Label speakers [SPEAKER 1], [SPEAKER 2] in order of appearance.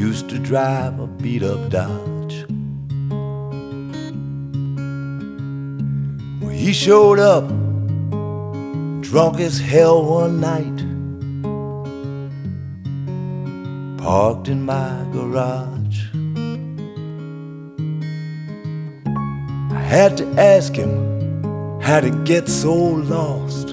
[SPEAKER 1] used to drive a beat-up Dodge. Well, he showed up drunk as hell one night, parked in my garage. I had to ask him how to get so lost.